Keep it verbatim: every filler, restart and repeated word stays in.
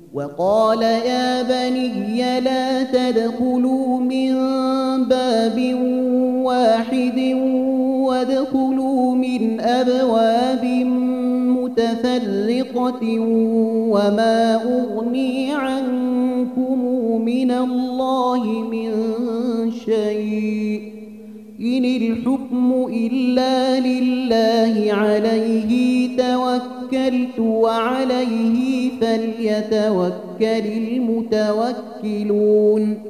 وقال يا بني لا تدخلوا من باب واحد وادخلوا من أبواب متفرقة وما أغني عنكم من الله من شيء إن الحكم إلا لله عليه توكلت وعليه فليتوكل المتوكلون